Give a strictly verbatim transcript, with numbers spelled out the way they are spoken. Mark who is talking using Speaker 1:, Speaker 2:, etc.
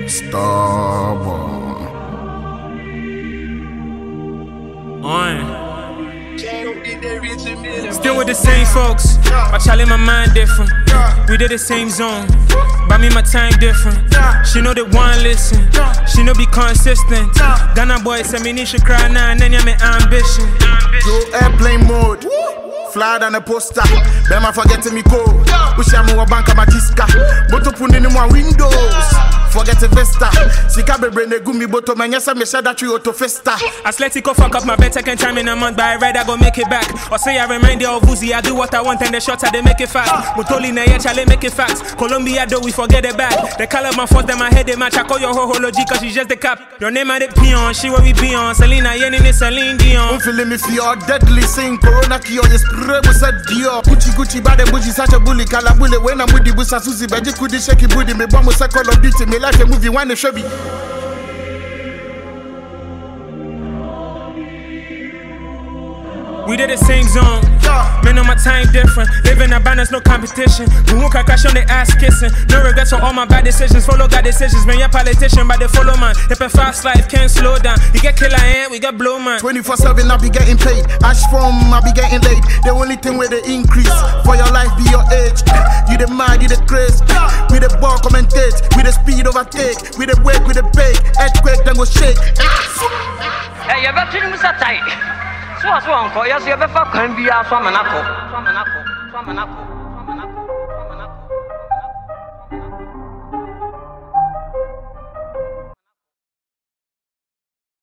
Speaker 1: Stubborn.
Speaker 2: On. Still with the same folks, but challenge my mind different. We did the same zone, but me my time different. She know they want listen, she know be consistent. Ghana boy say me need to cry now and then you my ambition.
Speaker 1: Go airplane mode, fly than a poster. Bema forgetting me code. Wish I'm more bank my disca. But to put in my windows. Forget the Vesta. Sika be brain the gumi boto man. Yes, I me said that you auto festa.
Speaker 2: Atletico fuck up my bet second time in a month, but I read I go make it back. Or say I remind you of Uzi, I do what I want and the shots I they make it fast. Mutoli na yeah, chale make it fast. Colombia though we forget it back. The color my force them my head they match. I call your homology cause she just the cap. Your name I the peon, she where we be on. Selena Yenin is Celine Dion.
Speaker 1: I'm feeling me feel deadly, saying Corona key on your spray was a Dior. Gucci Gucci bad and bougie such a bully. Calabule when I'm with the busa Susie, but you could shake it booty. Me bomb was a call of duty. Me like a movie one should be.
Speaker 2: We did the same zone, man on my time different. Living a balance, no competition. We won't crash on the ass kissing. No regrets for all my bad decisions. Follow God decisions, man, you're politician, but they follow man. If a fast life can't slow down. You get killer ant, we get blow man.
Speaker 1: twenty-four seven I be getting paid. Ash from I be getting laid. The only thing with the increase for your life be your age. You the mad, you the craze. We the ball commentate, we the speed overtake, we the wake, we the bake. Earthquake then go shake.
Speaker 3: Hey, you better tell me that. So what's wrong? Yes, you better can be a swam and apple. Swam and apple. Swam and apple.